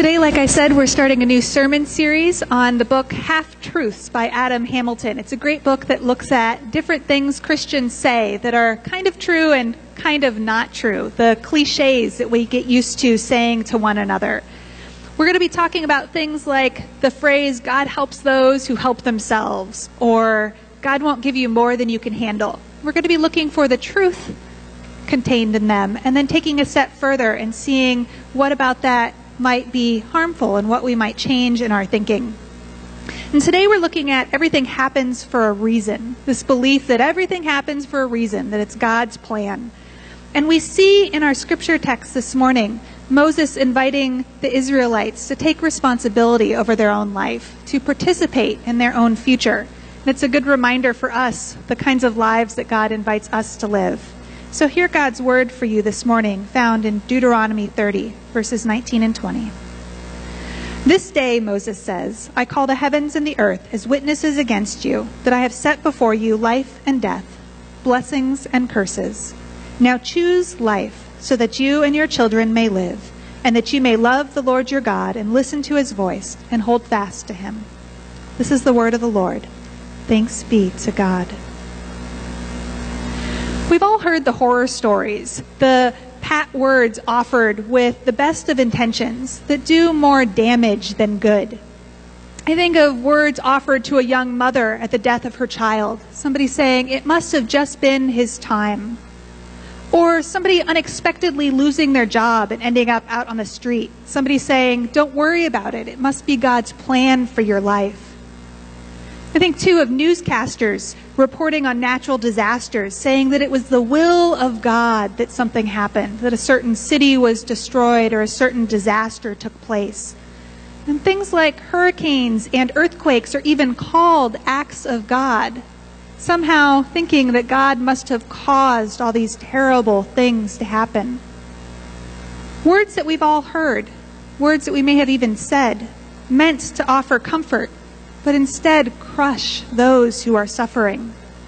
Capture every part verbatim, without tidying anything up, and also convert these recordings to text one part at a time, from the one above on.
Today, like I said, we're starting a new sermon series on the book Half-Truths by Adam Hamilton. It's a great book that looks at different things Christians say that are kind of true and kind of not true, the cliches that we get used to saying to one another. We're going to be talking about things like the phrase, God helps those who help themselves, or God won't give you more than you can handle. We're going to be looking for the truth contained in them, and then taking a step further and seeing what about that might be harmful and what we might change in our thinking. And today we're looking at everything happens for a reason. This belief that everything happens for a reason, that it's God's plan. And we see in our scripture text this morning, Moses inviting the Israelites to take responsibility over their own life, to participate in their own future. And it's a good reminder for us, the kinds of lives that God invites us to live. So hear God's word for you this morning, found in Deuteronomy thirty, verses nineteen and twenty. This day, Moses says, I call the heavens and the earth as witnesses against you, that I have set before you life and death, blessings and curses. Now choose life, so that you and your children may live, and that you may love the Lord your God and listen to his voice and hold fast to him. This is the word of the Lord. Thanks be to God. We've all heard the horror stories, the pat words offered with the best of intentions that do more damage than good. I think of words offered to a young mother at the death of her child. Somebody saying, it must have just been his time. Or somebody unexpectedly losing their job and ending up out on the street. Somebody saying, don't worry about it. It must be God's plan for your life. I think, too, of newscasters reporting on natural disasters, saying that it was the will of God that something happened, that a certain city was destroyed or a certain disaster took place. And things like hurricanes and earthquakes are even called acts of God, somehow thinking that God must have caused all these terrible things to happen. Words that we've all heard, words that we may have even said, meant to offer comfort, but instead crush those who are suffering.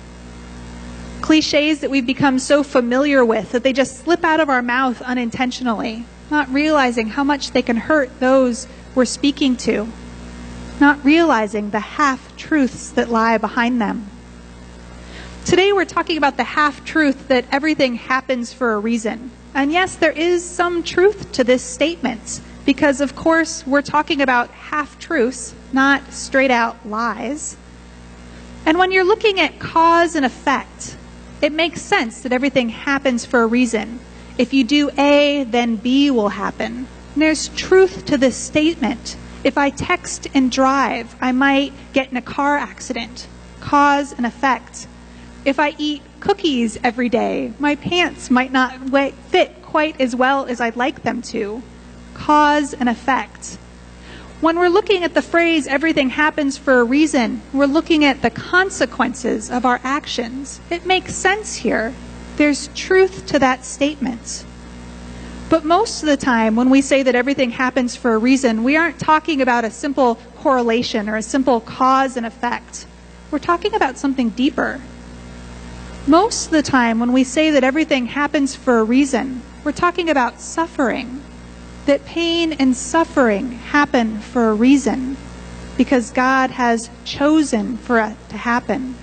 Cliches that we've become so familiar with that they just slip out of our mouth unintentionally, not realizing how much they can hurt those we're speaking to, not realizing the half-truths that lie behind them. Today we're talking about the half-truth that everything happens for a reason. And yes, there is some truth to this statement, because of course we're talking about half-truths, not straight-out lies. And when you're looking at cause and effect, it makes sense that everything happens for a reason. If you do A, then B will happen. And there's truth to this statement. If I text and drive, I might get in a car accident. Cause and effect. If I eat cookies every day, my pants might not fit quite as well as I'd like them to. Cause and effect. When we're looking at the phrase, everything happens for a reason, we're looking at the consequences of our actions. It makes sense here. There's truth to that statement. But most of the time, when we say that everything happens for a reason, we aren't talking about a simple correlation or a simple cause and effect. We're talking about something deeper. Most of the time, when we say that everything happens for a reason, we're talking about suffering. That pain and suffering happen for a reason, because God has chosen for it to happen.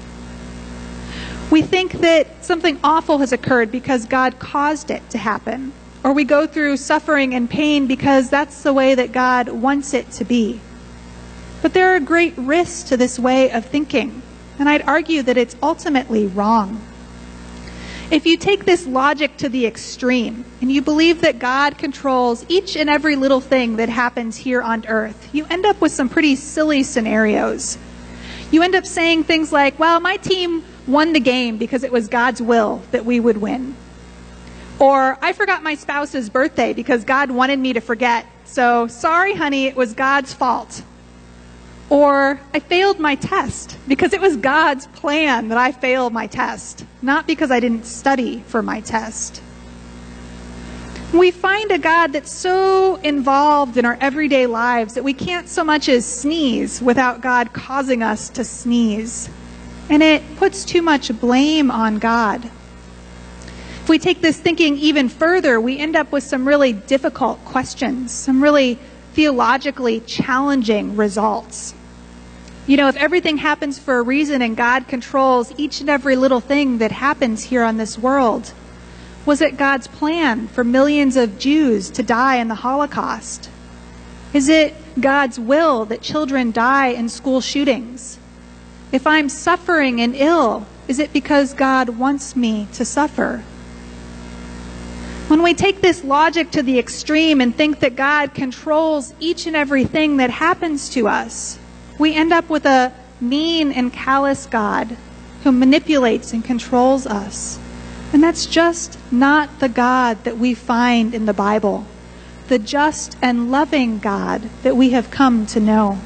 We think that something awful has occurred because God caused it to happen, or we go through suffering and pain because that's the way that God wants it to be. But there are great risks to this way of thinking, and I'd argue that it's ultimately wrong. If you take this logic to the extreme, and you believe that God controls each and every little thing that happens here on earth, you end up with some pretty silly scenarios. You end up saying things like, well, my team won the game because it was God's will that we would win. Or, I forgot my spouse's birthday because God wanted me to forget, so sorry, honey, it was God's fault. Or, I failed my test because it was God's plan that I failed my test, not because I didn't study for my test. We find a God that's so involved in our everyday lives that we can't so much as sneeze without God causing us to sneeze. And it puts too much blame on God. If we take this thinking even further, we end up with some really difficult questions, some really theologically challenging results. You know, if everything happens for a reason and God controls each and every little thing that happens here on this world, was it God's plan for millions of Jews to die in the Holocaust? Is it God's will that children die in school shootings? If I'm suffering and ill, is it because God wants me to suffer? When we take this logic to the extreme and think that God controls each and everything that happens to us, we end up with a mean and callous God who manipulates and controls us. And that's just not the God that we find in the Bible, the just and loving God that we have come to know.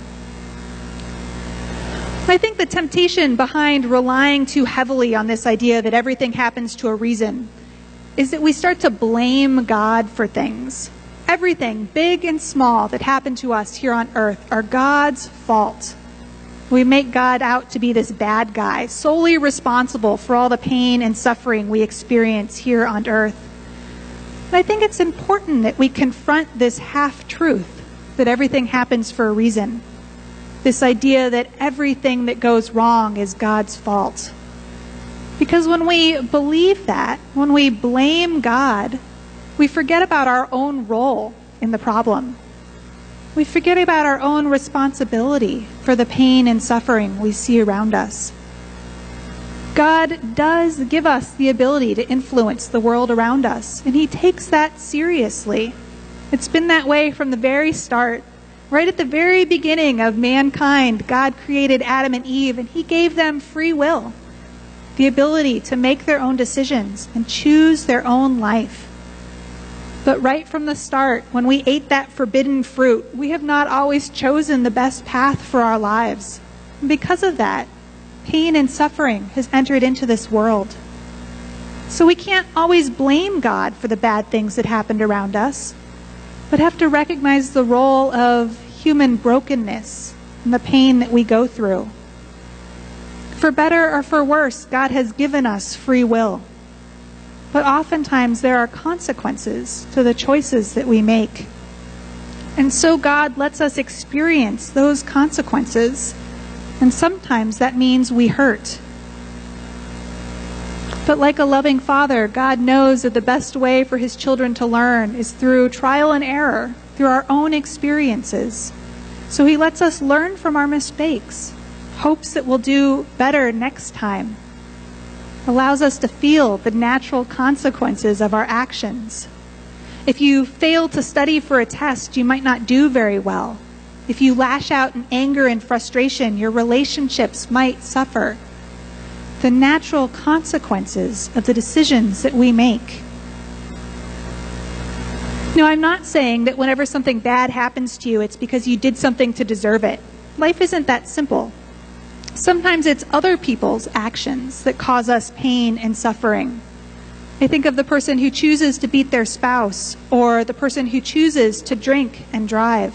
I think the temptation behind relying too heavily on this idea that everything happens to a reason is that we start to blame God for things. Everything, big and small, that happened to us here on earth are God's fault. We make God out to be this bad guy, solely responsible for all the pain and suffering we experience here on earth. And I think it's important that we confront this half-truth, that everything happens for a reason. This idea that everything that goes wrong is God's fault. Because when we believe that, when we blame God, we forget about our own role in the problem. We forget about our own responsibility for the pain and suffering we see around us. God does give us the ability to influence the world around us, and He takes that seriously. It's been that way from the very start. Right at the very beginning of mankind, God created Adam and Eve, and He gave them free will, the ability to make their own decisions and choose their own life. But right from the start, when we ate that forbidden fruit, we have not always chosen the best path for our lives. And because of that, pain and suffering has entered into this world. So we can't always blame God for the bad things that happened around us, but have to recognize the role of human brokenness and the pain that we go through. For better or for worse, God has given us free will. But oftentimes there are consequences to the choices that we make. And so God lets us experience those consequences. And sometimes that means we hurt. But like a loving father, God knows that the best way for His children to learn is through trial and error, through our own experiences. So He lets us learn from our mistakes, hopes that we'll do better next time, allows us to feel the natural consequences of our actions. If you fail to study for a test, you might not do very well. If you lash out in anger and frustration, your relationships might suffer. The natural consequences of the decisions that we make. Now, I'm not saying that whenever something bad happens to you, it's because you did something to deserve it. Life isn't that simple. Sometimes it's other people's actions that cause us pain and suffering. I think of the person who chooses to beat their spouse, or the person who chooses to drink and drive.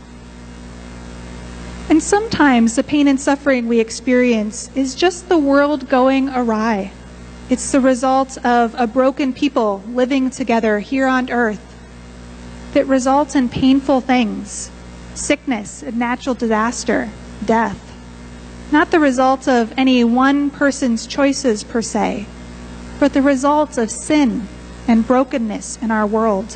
And sometimes the pain and suffering we experience is just the world going awry. It's the result of a broken people living together here on earth that results in painful things, sickness, a natural disaster, death. Not the result of any one person's choices per se, but the result of sin and brokenness in our world.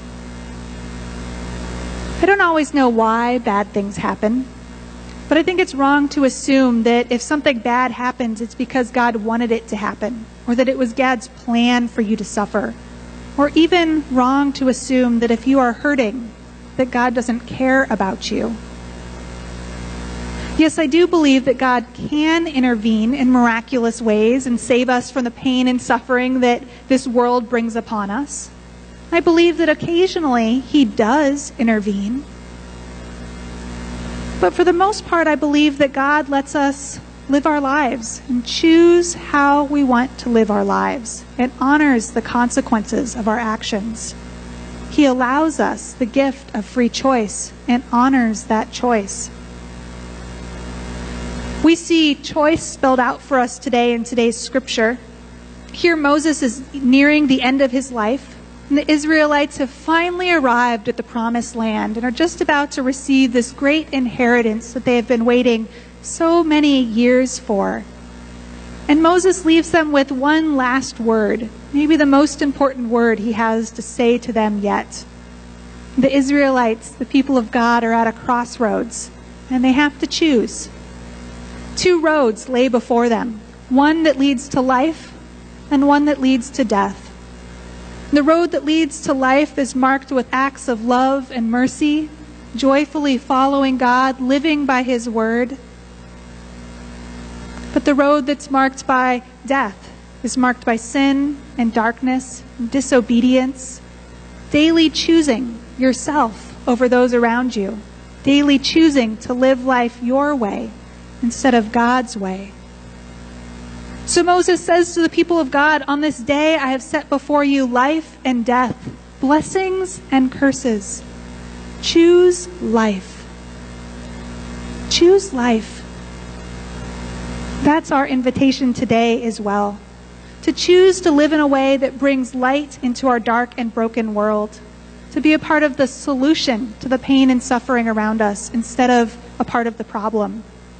I don't always know why bad things happen, but I think it's wrong to assume that if something bad happens, it's because God wanted it to happen, or that it was God's plan for you to suffer, or even wrong to assume that if you are hurting, that God doesn't care about you. Yes, I do believe that God can intervene in miraculous ways and save us from the pain and suffering that this world brings upon us. I believe that occasionally He does intervene. But for the most part, I believe that God lets us live our lives and choose how we want to live our lives. It honors the consequences of our actions. He allows us the gift of free choice and honors that choice. We see choice spelled out for us today in today's scripture. Here Moses is nearing the end of his life. And the Israelites have finally arrived at the promised land and are just about to receive this great inheritance that they have been waiting so many years for. And Moses leaves them with one last word, maybe the most important word he has to say to them yet. The Israelites, the people of God, are at a crossroads, and they have to choose. Two roads lay before them, one that leads to life and one that leads to death. The road that leads to life is marked with acts of love and mercy, joyfully following God, living by His word. But the road that's marked by death is marked by sin and darkness and disobedience, daily choosing yourself over those around you, daily choosing to live life your way instead of God's way. So Moses says to the people of God, "On this day I have set before you life and death, blessings and curses. Choose life." Choose life. That's our invitation today as well. To choose to live in a way that brings light into our dark and broken world. To be a part of the solution to the pain and suffering around us instead of a part of the problem.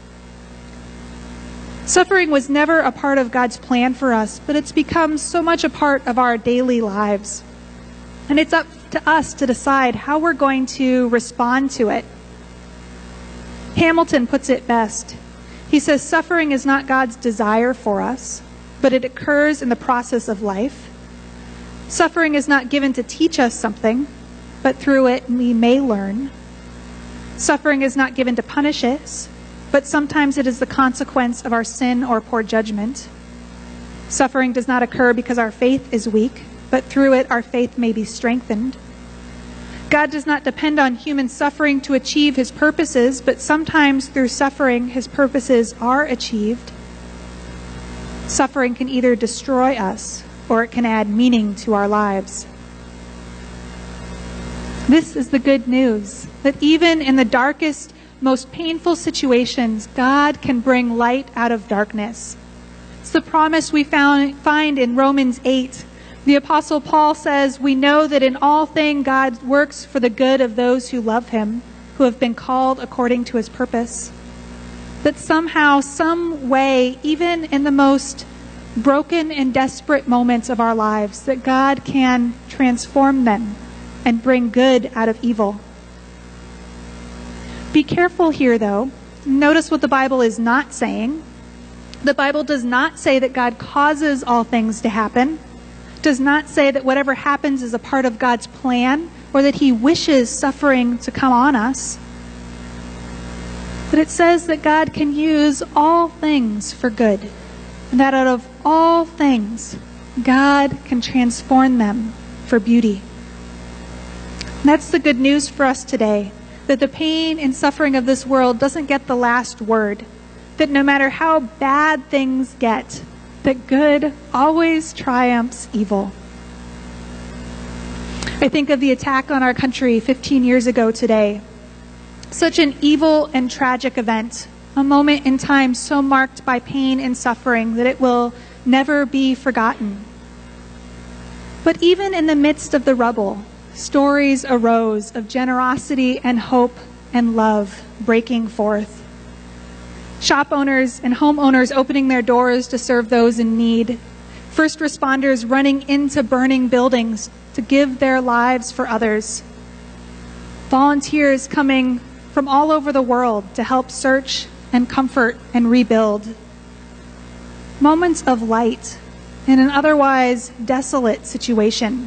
Suffering was never a part of God's plan for us, but it's become so much a part of our daily lives. And it's up to us to decide how we're going to respond to it. Hamilton puts it best. He says, "Suffering is not God's desire for us, but it occurs in the process of life. Suffering is not given to teach us something, but through it we may learn. Suffering is not given to punish us, but sometimes it is the consequence of our sin or poor judgment. Suffering does not occur because our faith is weak, but through it our faith may be strengthened. God does not depend on human suffering to achieve His purposes, but sometimes through suffering His purposes are achieved. Suffering can either destroy us or it can add meaning to our lives." This is the good news, that even in the darkest, most painful situations, God can bring light out of darkness. It's the promise we found, find in Romans eight. The Apostle Paul says, "We know that in all things God works for the good of those who love Him, who have been called according to His purpose." That somehow, some way, even in the most broken and desperate moments of our lives, that God can transform them and bring good out of evil. Be careful here, though. Notice what the Bible is not saying. The Bible does not say that God causes all things to happen. It does not say that whatever happens is a part of God's plan or that He wishes suffering to come on us. But it says that God can use all things for good, and that out of all things, God can transform them for beauty. And that's the good news for us today, that the pain and suffering of this world doesn't get the last word, that no matter how bad things get, that good always triumphs evil. I think of the attack on our country fifteen years ago today. Such an evil and tragic event, a moment in time so marked by pain and suffering that it will never be forgotten. But even in the midst of the rubble, stories arose of generosity and hope and love breaking forth. Shop owners and homeowners opening their doors to serve those in need. First responders running into burning buildings to give their lives for others. Volunteers coming from all over the world to help search and comfort and rebuild. Moments of light in an otherwise desolate situation.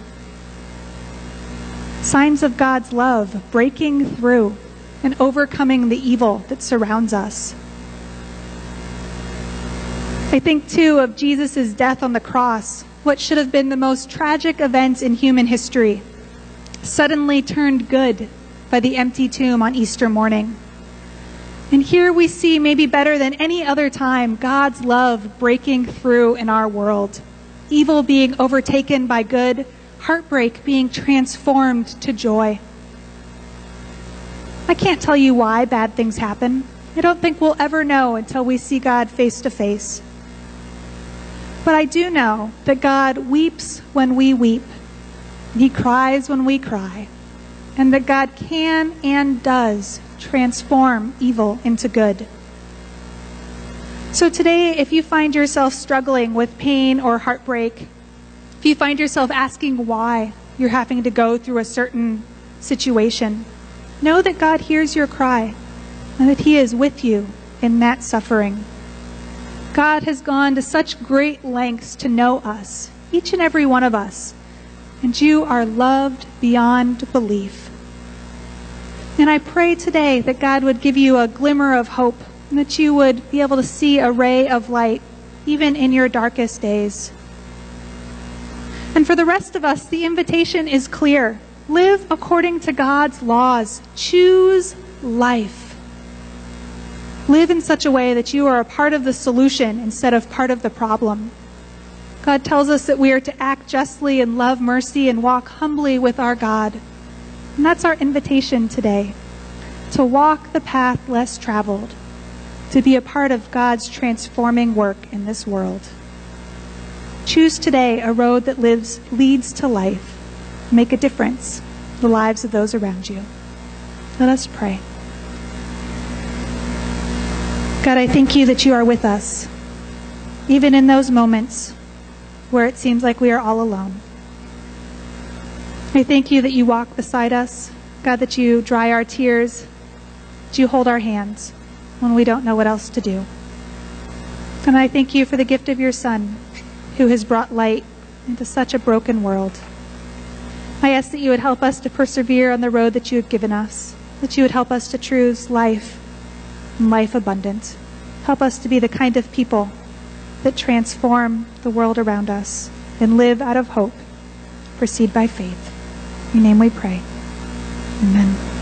Signs of God's love breaking through and overcoming the evil that surrounds us. I think, too, of Jesus' death on the cross, what should have been the most tragic event in human history, suddenly turned good by the empty tomb on Easter morning. And here we see, maybe better than any other time, God's love breaking through in our world. Evil being overtaken by good, heartbreak being transformed to joy. I can't tell you why bad things happen. I don't think we'll ever know until we see God face to face. But I do know that God weeps when we weep, He cries when we cry, and that God can and does transform evil into good. So today, if you find yourself struggling with pain or heartbreak, if you find yourself asking why you're having to go through a certain situation, know that God hears your cry and that He is with you in that suffering. God has gone to such great lengths to know us, each and every one of us, and you are loved beyond belief. And I pray today that God would give you a glimmer of hope and that you would be able to see a ray of light even in your darkest days. And for the rest of us, the invitation is clear. Live according to God's laws. Choose life. Live in such a way that you are a part of the solution instead of part of the problem. God tells us that we are to act justly and love mercy and walk humbly with our God. And that's our invitation today, to walk the path less traveled, to be a part of God's transforming work in this world. Choose today a road that lives, leads to life. Make a difference in the lives of those around you. Let us pray. God, I thank you that you are with us, even in those moments where it seems like we are all alone. I thank you that you walk beside us, God, that you dry our tears, that you hold our hands when we don't know what else to do. And I thank you for the gift of your Son, who has brought light into such a broken world. I ask that you would help us to persevere on the road that you have given us, that you would help us to choose life and life abundant. Help us to be the kind of people that transform the world around us and live out of hope, proceed by faith. In your name we pray. Amen.